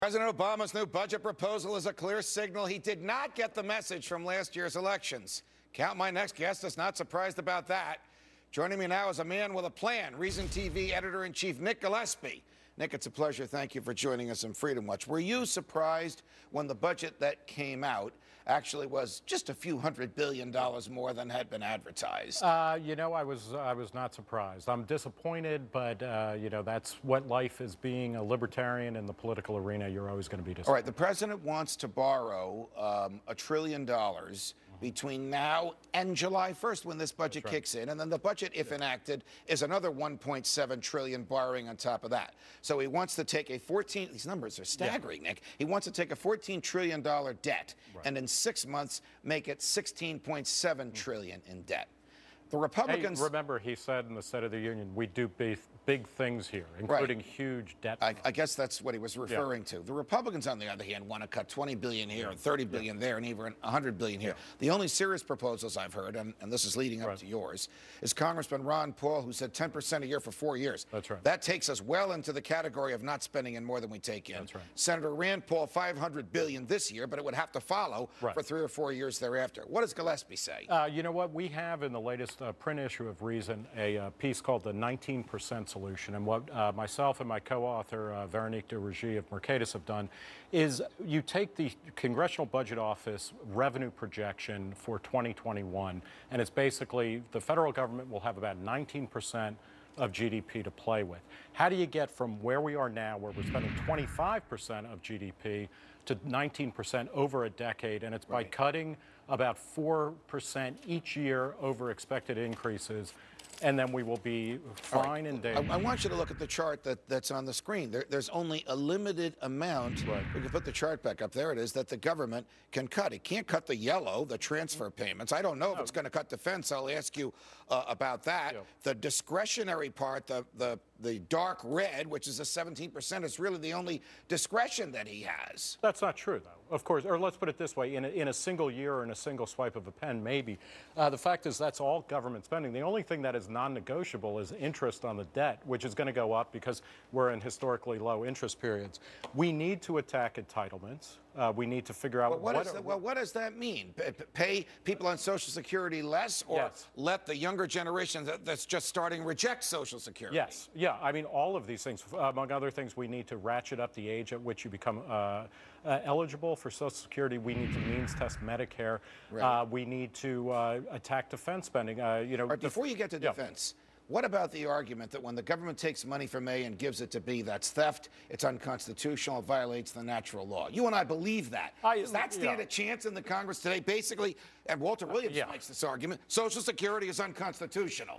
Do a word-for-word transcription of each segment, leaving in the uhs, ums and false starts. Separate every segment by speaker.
Speaker 1: President Obama's new budget proposal is a clear signal he did not get the message from last year's elections. Count my next guest is not surprised about that. Joining me now is a man with a plan, Reason T V editor-in-chief Nick Gillespie. Nick, it's a pleasure. Thank you for joining us on Freedom Watch. Were you surprised when the budget that came out actually was just a few hundred billion dollars more than had been advertised?
Speaker 2: Uh, you know, I was I was not surprised. I'm disappointed, but uh, you know, that's what life is. Being a libertarian in the political arena, you're always going to be disappointed.
Speaker 1: All right, the president wants to borrow um, a trillion dollars between now and July first, when this budget
Speaker 2: right.
Speaker 1: kicks in. And then the budget, if enacted, is another one point seven trillion dollars borrowing on top of that. So he wants to take a fourteen, these numbers are staggering, yeah. Nick. He wants to take a fourteen trillion dollars debt right. and in six months make it sixteen point seven trillion dollars in debt. The Republicans...
Speaker 2: Hey, remember, he said in the State of the Union, we do big, big things here, including
Speaker 1: right.
Speaker 2: huge debt.
Speaker 1: I, I guess that's what he was referring yeah. to. The Republicans, on the other hand, want to cut twenty billion dollars here yeah. and thirty billion dollars yeah. there and even one hundred billion dollars here. Yeah. The only serious proposals I've heard, and, and this is leading up right. to yours, is Congressman Ron Paul, who said ten percent a year for four years.
Speaker 2: That's right.
Speaker 1: That takes us well into the category of not spending in more than we take in.
Speaker 2: That's right.
Speaker 1: Senator Rand Paul, five hundred billion dollars this year, but it would have to follow
Speaker 2: right.
Speaker 1: for three or four years thereafter. What does Gillespie say?
Speaker 2: Uh, you know what? We have in the latest uh, print issue of Reason a uh, piece called the nineteen percent Solution. And what uh, myself and my co-author, uh, Veronique de Rugy of Mercatus, have done is you take the Congressional Budget Office revenue projection for twenty twenty-one, and it's basically the federal government will have about nineteen percent of G D P to play with. How do you get from where we are now, where we're spending twenty-five percent of G D P, to nineteen percent over a decade? And it's by
Speaker 1: right.
Speaker 2: cutting about four percent each year over expected increases, and then we will be fine right. and dangerous.
Speaker 1: I, I want you to look at the chart that, that's on the screen. There, there's only a limited amount,
Speaker 2: right.
Speaker 1: we can put the chart back up, there it is, that the government can cut. It can't cut the yellow, the transfer payments. I don't know if
Speaker 2: no.
Speaker 1: it's going to cut defense. I'll ask you uh, about that.
Speaker 2: Yeah.
Speaker 1: The discretionary part, the, the, the dark red, which is a seventeen percent, is really the only discretion that he has.
Speaker 2: That's not true, though, of course. Or let's put it this way, in a, in a single year or in a single swipe of a pen, maybe. Uh, the fact is that's all government spending. The only thing that is non-negotiable is interest on the debt, which is going to go up because we're in historically low interest periods. We need to attack entitlements. Uh, we need to figure out
Speaker 1: well, what,
Speaker 2: what,
Speaker 1: is the, well, what does that mean? P pay people on Social Security less, or
Speaker 2: yes.
Speaker 1: let the younger generation that, that's just starting reject Social Security?
Speaker 2: Yes. Yeah. I mean, all of these things. Uh, among other things, we need to ratchet up the age at which you become uh, uh, eligible for Social Security. We need to means test Medicare.
Speaker 1: Right.
Speaker 2: Uh, we need to uh, attack defense spending. Uh, you know,
Speaker 1: right, before you get to
Speaker 2: yeah.
Speaker 1: defense. What about the argument that when the government takes money from A and gives it to B, that's theft, it's unconstitutional, it violates the natural law? You and I believe that.
Speaker 2: I,
Speaker 1: Does that stand
Speaker 2: yeah.
Speaker 1: a chance in the Congress today? Basically, and Walter Williams
Speaker 2: uh, yeah.
Speaker 1: makes this argument, Social Security is unconstitutional.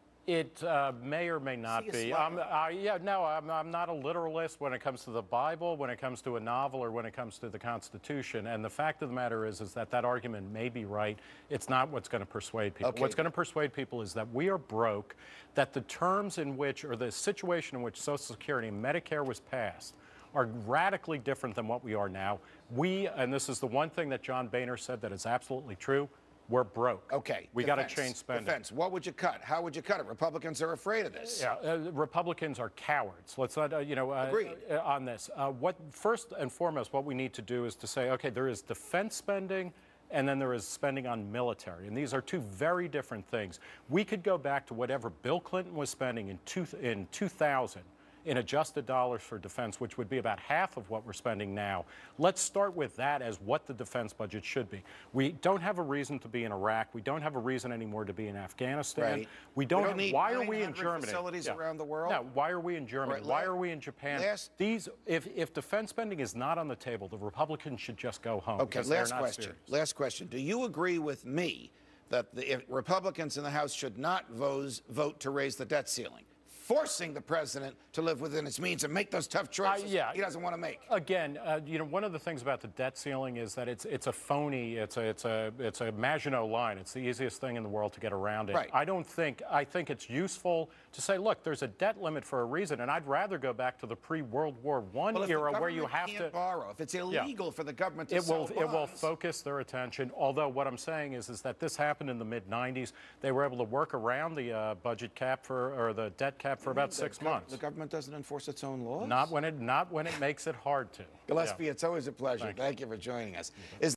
Speaker 2: It uh, may or may not be. Um, uh, yeah, no, I'm, I'm not a literalist when it comes to the Bible, when it comes to a novel, or when it comes to the Constitution. And the fact of the matter is, is that that argument may be right. It's not what's going to persuade people.
Speaker 1: Okay.
Speaker 2: What's going to persuade people is that we are broke, that the terms in which, or the situation in which Social Security and Medicare was passed are radically different than what we are now. We, and this is the one thing that John Boehner said that is absolutely true, we're broke.
Speaker 1: Okay.
Speaker 2: We got to change spending.
Speaker 1: Defense. What would you cut? How would you cut it? Republicans are afraid of this.
Speaker 2: Yeah, uh, Republicans are cowards. Let's not, uh, you know, uh,
Speaker 1: Agreed.
Speaker 2: Uh, on this. Uh, what first and foremost, what we need to do is to say, okay, there is defense spending, and then there is spending on military, and these are two very different things. We could go back to whatever Bill Clinton was spending in two, in two thousand. In adjusted dollars for defense, which would be about half of what we're spending now. Let's start with that as what the defense budget should be. We don't have a reason to be in Iraq. We don't have a reason anymore to be in Afghanistan.
Speaker 1: Right.
Speaker 2: We don't,
Speaker 1: we don't
Speaker 2: have,
Speaker 1: need
Speaker 2: why are we in Germany?
Speaker 1: Facilities
Speaker 2: yeah.
Speaker 1: around the world?
Speaker 2: No, why are we in Germany?
Speaker 1: Right,
Speaker 2: why
Speaker 1: last,
Speaker 2: are we in Japan?
Speaker 1: Last,
Speaker 2: These, if, if defense spending is not on the table, the Republicans should just go home.
Speaker 1: Okay, last question.
Speaker 2: Serious.
Speaker 1: Last question. Do you agree with me that the Republicans in the House should not vote, vote to raise the debt ceiling, forcing the president to live within his means and make those tough choices
Speaker 2: uh, yeah.
Speaker 1: he doesn't want to make?
Speaker 2: Again, uh, you know, one of the things about the debt ceiling is that it's it's a phony, it's a it's a it's a Maginot line. It's the easiest thing in the world to get around it.
Speaker 1: Right.
Speaker 2: I don't think I think it's useful to say, look, there's a debt limit for a reason, and I'd rather go back to the pre-World War One
Speaker 1: well,
Speaker 2: era where you have
Speaker 1: can't
Speaker 2: to
Speaker 1: borrow. If it's illegal
Speaker 2: yeah.
Speaker 1: for the government to
Speaker 2: it
Speaker 1: sell
Speaker 2: will
Speaker 1: bonds,
Speaker 2: it will focus their attention. Although what I'm saying is is that this happened in the mid nineties. They were able to work around the uh, budget cap for or the debt cap that for about six
Speaker 1: the,
Speaker 2: months.
Speaker 1: The government doesn't enforce its own laws?
Speaker 2: Not when it, not when it makes it hard to.
Speaker 1: Gillespie,
Speaker 2: Yeah.
Speaker 1: it's always a pleasure.
Speaker 2: Thank you.
Speaker 1: Thank you for joining us. Is